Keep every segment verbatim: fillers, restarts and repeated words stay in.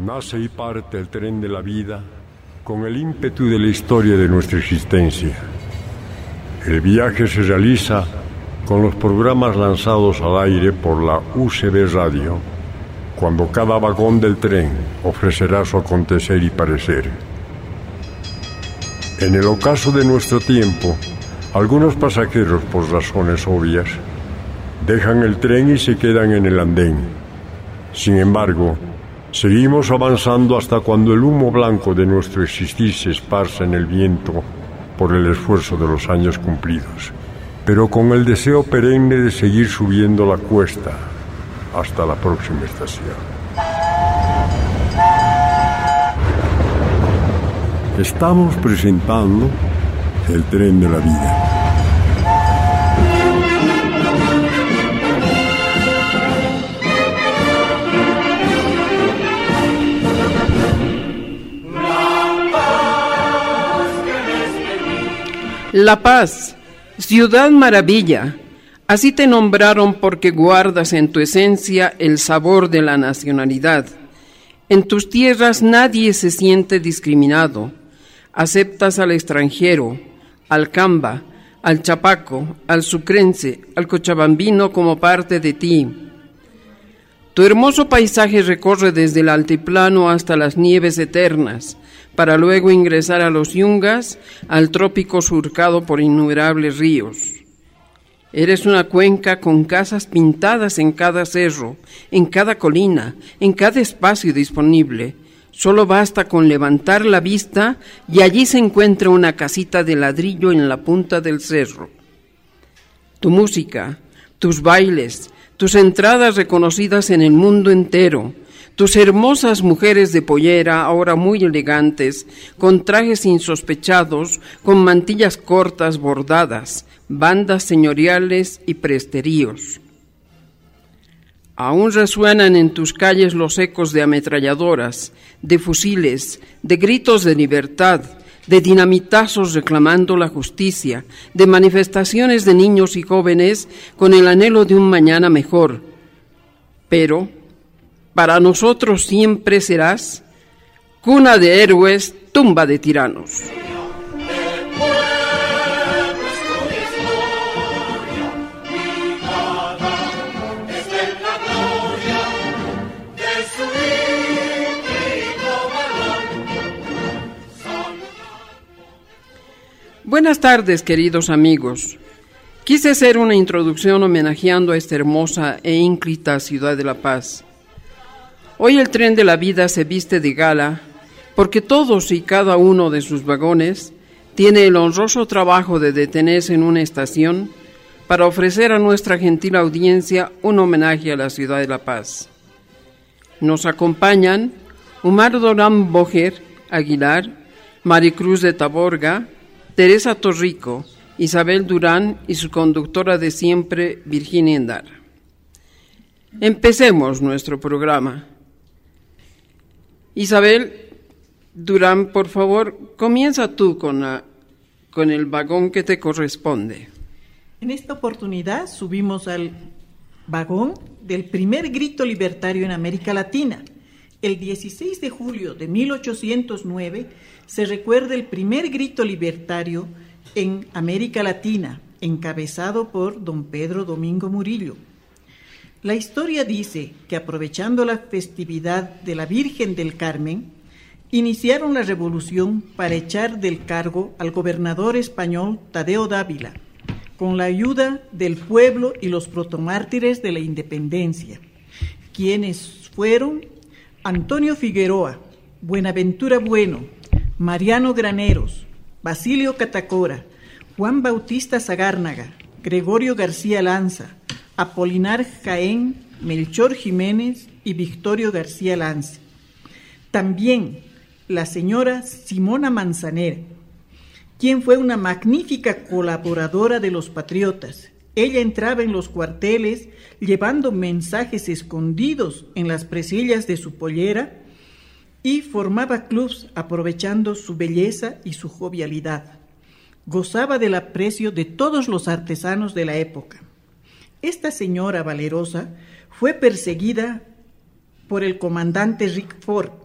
Nace y parte el tren de la vida con el ímpetu de la historia de nuestra existencia. El viaje se realiza con los programas lanzados al aire por la U C B Radio, cuando cada vagón del tren ofrecerá su acontecer y parecer. En el ocaso de nuestro tiempo, algunos pasajeros, por razones obvias, dejan el tren y se quedan en el andén. Sin embargo, seguimos avanzando hasta cuando el humo blanco de nuestro existir se esparce en el viento por el esfuerzo de los años cumplidos, pero con el deseo perenne de seguir subiendo la cuesta hasta la próxima estación. Estamos presentando el tren de la vida. La Paz, ciudad maravilla, así te nombraron porque guardas en tu esencia el sabor de la nacionalidad. En tus tierras nadie se siente discriminado. Aceptas al extranjero, al camba, al chapaco, al sucrense, al cochabambino como parte de ti. Tu hermoso paisaje recorre desde el altiplano hasta las nieves eternas, para luego ingresar a los yungas, al trópico surcado por innumerables ríos. Eres una cuenca con casas pintadas en cada cerro, en cada colina, en cada espacio disponible. Solo basta con levantar la vista y allí se encuentra una casita de ladrillo en la punta del cerro. Tu música, tus bailes, tus entradas reconocidas en el mundo entero, tus hermosas mujeres de pollera, ahora muy elegantes, con trajes insospechados, con mantillas cortas bordadas, bandas señoriales y presteríos. Aún resuenan en tus calles los ecos de ametralladoras, de fusiles, de gritos de libertad, de dinamitazos reclamando la justicia, de manifestaciones de niños y jóvenes con el anhelo de un mañana mejor. Pero para nosotros siempre serás cuna de héroes, tumba de tiranos. Buenas tardes, queridos amigos. Quise hacer una introducción homenajeando a esta hermosa e ínclita ciudad de La Paz. Hoy el tren de la vida se viste de gala porque todos y cada uno de sus vagones tiene el honroso trabajo de detenerse en una estación para ofrecer a nuestra gentil audiencia un homenaje a la ciudad de La Paz. Nos acompañan Omar Dorán Bojer Aguilar, Maricruz de Taborga, Teresa Torrico, Isabel Durán y su conductora de siempre, Virginia Endara. Empecemos nuestro programa. Isabel Durán, por favor, comienza tú con, la, con el vagón que te corresponde. En esta oportunidad subimos al vagón del primer grito libertario en América Latina. El dieciséis de julio de mil ochocientos nueve se recuerda el primer grito libertario en América Latina, encabezado por don Pedro Domingo Murillo. La historia dice que aprovechando la festividad de la Virgen del Carmen, iniciaron la revolución para echar del cargo al gobernador español Tadeo Dávila, con la ayuda del pueblo y los protomártires de la independencia, quienes fueron Antonio Figueroa, Buenaventura Bueno, Mariano Graneros, Basilio Catacora, Juan Bautista Sagárnaga, Gregorio García Lanza, Apolinar Jaén, Melchor Jiménez y Victorio García Lance. También la señora Simona Manzanera, quien fue una magnífica colaboradora de los patriotas. Ella entraba en los cuarteles llevando mensajes escondidos en las presillas de su pollera y formaba clubs aprovechando su belleza y su jovialidad. Gozaba del aprecio de todos los artesanos de la época. Esta señora valerosa fue perseguida por el comandante Rick Ford,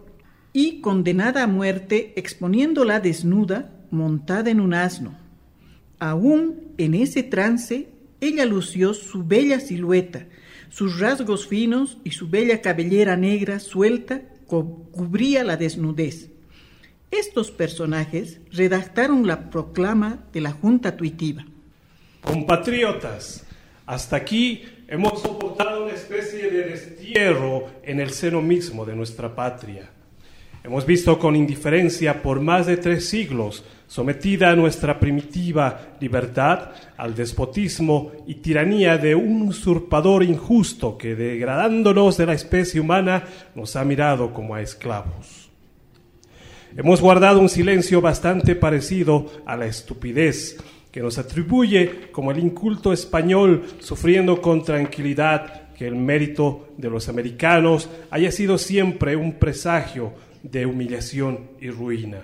y condenada a muerte exponiéndola desnuda, montada en un asno. Aún en ese trance, ella lució su bella silueta, sus rasgos finos y su bella cabellera negra suelta co- cubría la desnudez. Estos personajes redactaron la proclama de la Junta Tuitiva. Compatriotas, hasta aquí hemos soportado una especie de destierro en el seno mismo de nuestra patria. Hemos visto con indiferencia por más de tres siglos sometida a nuestra primitiva libertad al despotismo y tiranía de un usurpador injusto que, degradándonos de la especie humana, nos ha mirado como a esclavos. Hemos guardado un silencio bastante parecido a la estupidez que nos atribuye como el inculto español, sufriendo con tranquilidad que el mérito de los americanos haya sido siempre un presagio de humillación y ruina.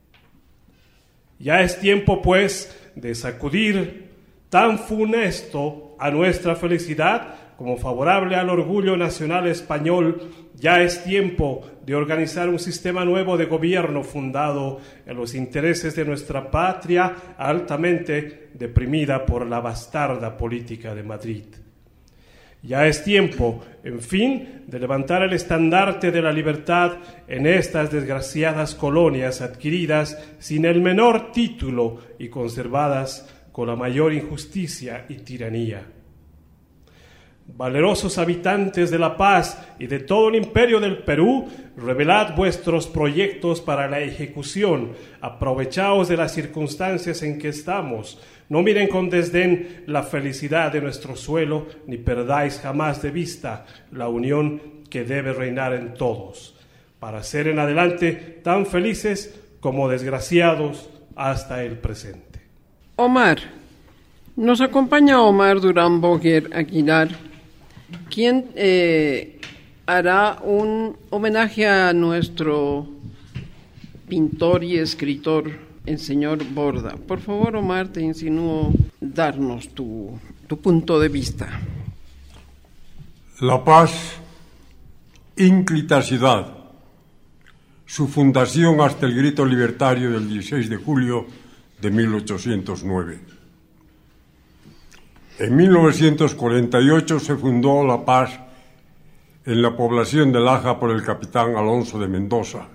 Ya es tiempo, pues, de sacudir tan funesto a nuestra felicidad como favorable al orgullo nacional español. Ya es tiempo de organizar un sistema nuevo de gobierno fundado en los intereses de nuestra patria, altamente deprimida por la bastarda política de Madrid. Ya es tiempo, en fin, de levantar el estandarte de la libertad en estas desgraciadas colonias adquiridas sin el menor título y conservadas con la mayor injusticia y tiranía. Valerosos habitantes de La Paz y de todo el imperio del Perú, revelad vuestros proyectos para la ejecución, aprovechaos de las circunstancias en que estamos, no miren con desdén la felicidad de nuestro suelo, ni perdáis jamás de vista la unión que debe reinar en todos, para ser en adelante tan felices como desgraciados hasta el presente. Omar, nos acompaña Omar Durán Boguer Aguilar, quien eh, hará un homenaje a nuestro pintor y escritor, el señor Borda. Por favor, Omar, te insinúo darnos tu, tu punto de vista. La Paz, ínclita ciudad, su fundación hasta el grito libertario del dieciséis de julio de mil ochocientos nueve. En mil novecientos cuarenta y ocho se fundó La Paz en la población de Laja por el capitán Alonso de Mendoza.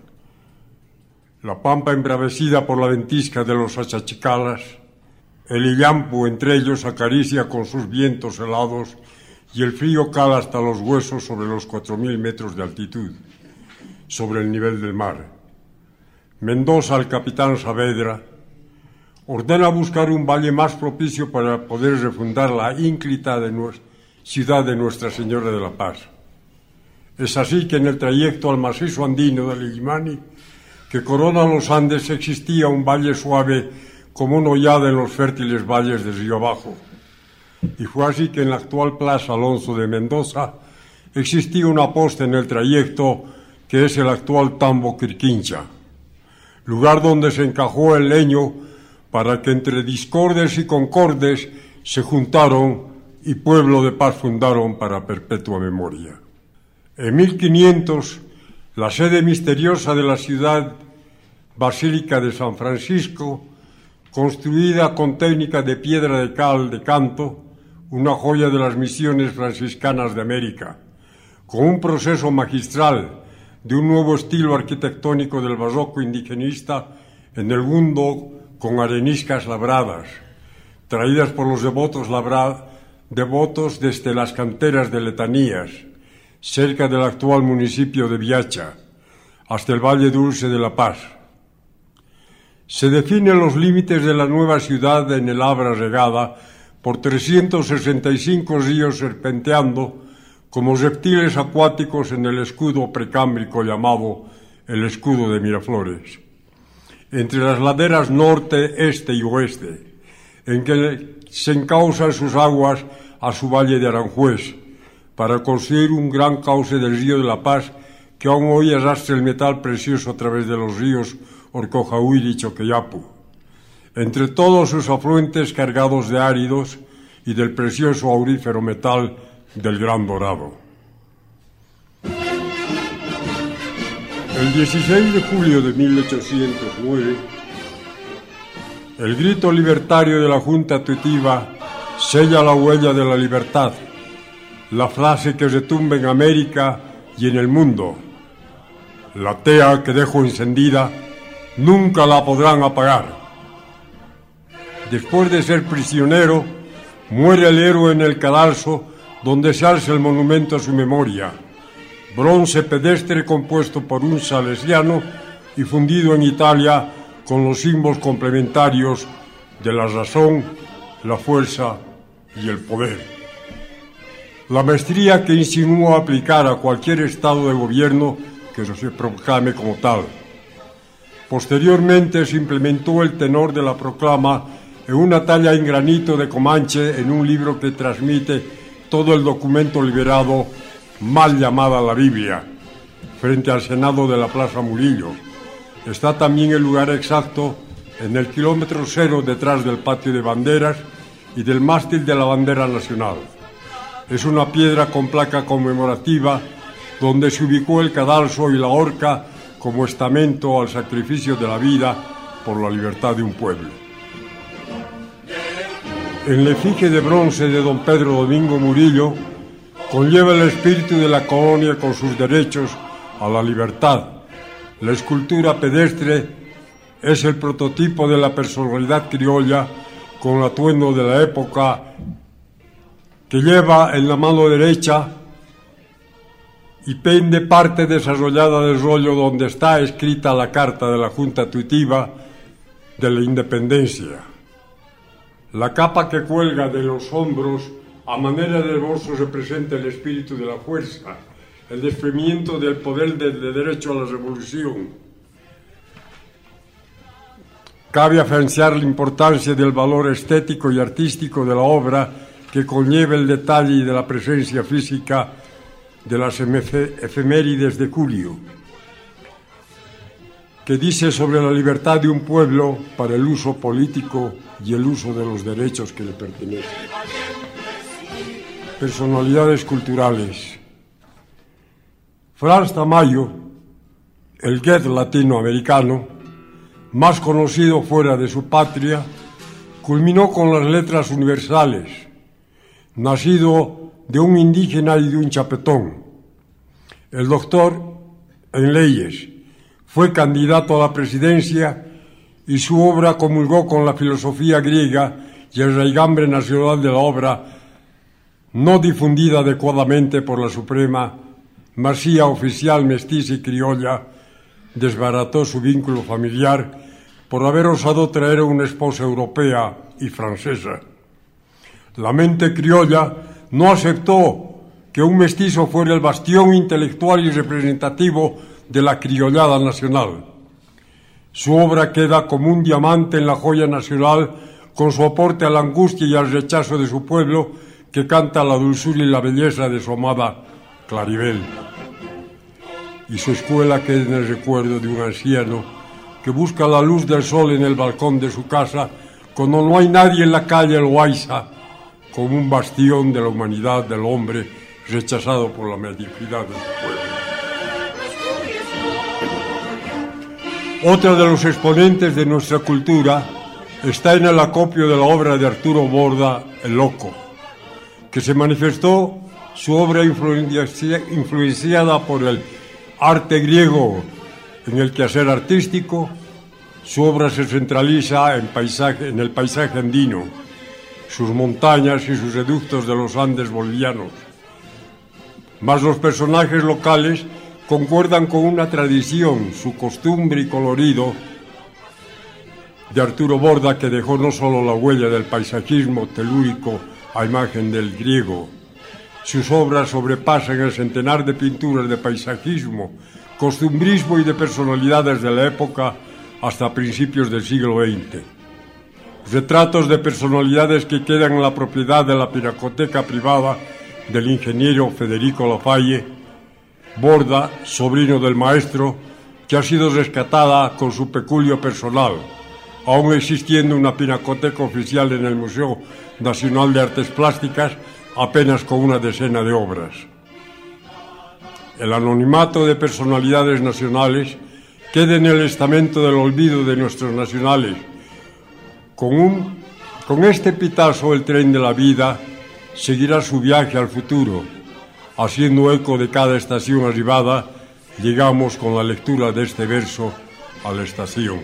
La pampa embravecida por la ventisca de los achachicalas, el illampu entre ellos acaricia con sus vientos helados y el frío cala hasta los huesos sobre los cuatro mil metros de altitud, sobre el nivel del mar. Mendoza, al capitán Saavedra, ordena buscar un valle más propicio para poder refundar la ínclita de nuestra ciudad de Nuestra Señora de la Paz. Es así que en el trayecto al macizo andino del Illimani, que corona los Andes, existía un valle suave como una hollada en los fértiles valles de Río Abajo. Y fue así que en la actual Plaza Alonso de Mendoza existía una posta en el trayecto que es el actual Tambo Quirquincha, lugar donde se encajó el leño para que entre discordes y concordes se juntaron y pueblo de paz fundaron para perpetua memoria. En mil quinientos, la sede misteriosa de la ciudad basílica de San Francisco, construida con técnica de piedra de cal de canto, una joya de las misiones franciscanas de América, con un proceso magistral de un nuevo estilo arquitectónico del barroco indigenista en el mundo, con areniscas labradas, traídas por los devotos, labra, devotos desde las canteras de Letanías, cerca del actual municipio de Viacha, hasta el Valle Dulce de La Paz. Se definen los límites de la nueva ciudad en el Abra regada por trescientos sesenta y cinco ríos serpenteando como reptiles acuáticos en el escudo precámbrico llamado el escudo de Miraflores, entre las laderas norte, este y oeste, en que se encausan sus aguas a su valle de Aranjuez, para construir un gran cauce del río de la Paz que aún hoy arrastra el metal precioso a través de los ríos Orcojahuiri y Choqueyapu, entre todos sus afluentes cargados de áridos y del precioso aurífero metal del Gran Dorado. El dieciséis de julio de mil ochocientos nueve, el grito libertario de la Junta Tuitiva sella la huella de la libertad, la frase que retumba en América y en el mundo. La tea que dejo encendida, nunca la podrán apagar. Después de ser prisionero, muere el héroe en el cadalso donde se alza el monumento a su memoria, bronce pedestre compuesto por un salesiano y fundido en Italia con los símbolos complementarios de la razón, la fuerza y el poder. La maestría que insinuó aplicar a cualquier estado de gobierno que se proclame como tal. Posteriormente se implementó el tenor de la proclama en una talla en granito de Comanche en un libro que transmite todo el documento liberado, mal llamada la Biblia, frente al Senado de la Plaza Murillo. Está también el lugar exacto en el kilómetro cero detrás del patio de banderas y del mástil de la bandera nacional. Es una piedra con placa conmemorativa donde se ubicó el cadalso y la horca como estamento al sacrificio de la vida por la libertad de un pueblo. En la efigie de bronce de don Pedro Domingo Murillo conlleva el espíritu de la colonia con sus derechos a la libertad. La escultura pedestre es el prototipo de la personalidad criolla con el atuendo de la época, que lleva en la mano derecha y pende parte desarrollada del rollo donde está escrita la carta de la Junta Tuitiva de la Independencia. La capa que cuelga de los hombros a manera de bolso representa el espíritu de la fuerza, el desprendimiento del poder del de derecho a la revolución. Cabe afianzar la importancia del valor estético y artístico de la obra que conlleva el detalle y de la presencia física de las efemérides de julio, que dice sobre la libertad de un pueblo para el uso político y el uso de los derechos que le pertenecen. Personalidades culturales. Franz Tamayo, el Goethe latinoamericano, más conocido fuera de su patria, culminó con las letras universales, nacido de un indígena y de un chapetón. El doctor en leyes, fue candidato a la presidencia y su obra comulgó con la filosofía griega y el raigambre nacional de la obra, no difundida adecuadamente por la Suprema Masía oficial mestiza y criolla, desbarató su vínculo familiar por haber osado traer a una esposa europea y francesa. La mente criolla no aceptó que un mestizo fuera el bastión intelectual y representativo de la criollada nacional. Su obra queda como un diamante en la joya nacional con su aporte a la angustia y al rechazo de su pueblo que canta la dulzura y la belleza de su amada Claribel. Y su escuela queda en el recuerdo de un anciano que busca la luz del sol en el balcón de su casa cuando no hay nadie en la calle Loaiza, como un bastión de la humanidad del hombre rechazado por la mediocridad de su pueblo. Otro de los exponentes de nuestra cultura está en el acopio de la obra de Arturo Borda, El Loco, que se manifestó su obra influenciada por el arte griego en el quehacer artístico. Su obra se centraliza en, paisaje, en el paisaje andino, sus montañas y sus reductos de los Andes bolivianos. Mas los personajes locales concuerdan con una tradición, su costumbre y colorido de Arturo Borda, que dejó no solo la huella del paisajismo telúrico a imagen del griego. Sus obras sobrepasan el centenar de pinturas de paisajismo, costumbrismo y de personalidades de la época hasta principios del siglo veinte. Retratos de personalidades que quedan en la propiedad de la pinacoteca privada del ingeniero Federico Lafalle. Borda, sobrino del maestro, que ha sido rescatada con su peculio personal, aún existiendo una pinacoteca oficial en el Museo Nacional de Artes Plásticas, apenas con una decena de obras. el anonimato de personalidades nacionales quede en el estamento del olvido de nuestros nacionales. Con, un, con este pitazo el tren de la vida seguirá su viaje al futuro. Haciendo eco de cada estación arribada, llegamos con la lectura de este verso a la estación.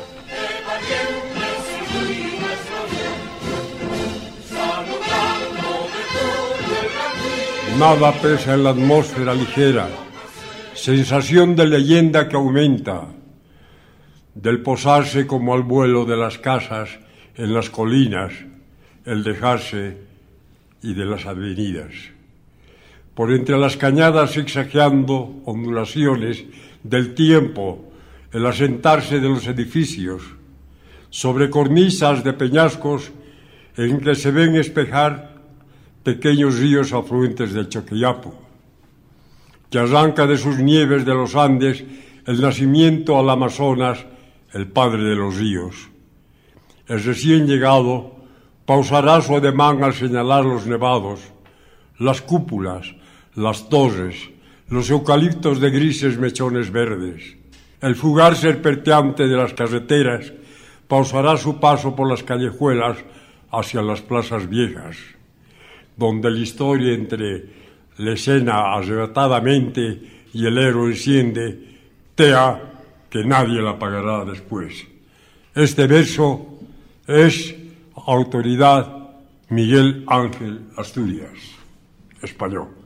Nada pesa en la atmósfera ligera, sensación de leyenda que aumenta, del posarse como al vuelo de las casas en las colinas, el dejarse y de las avenidas. Por entre las cañadas zigzagueando ondulaciones del tiempo, el asentarse de los edificios, sobre cornisas de peñascos en que se ven espejar pequeños ríos afluentes del Choqueyapo, que arranca de sus nieves de los Andes el nacimiento al Amazonas, el padre de los ríos. El recién llegado pausará su ademán al señalar los nevados, las cúpulas, las torres, los eucaliptos de grises mechones verdes. El fugar serpenteante de las carreteras pausará su paso por las callejuelas hacia las plazas viejas, donde la historia entre la escena arrebatadamente y el héroe enciende tea que nadie la pagará después. Este verso es autoridad Miguel Ángel Asturias, español.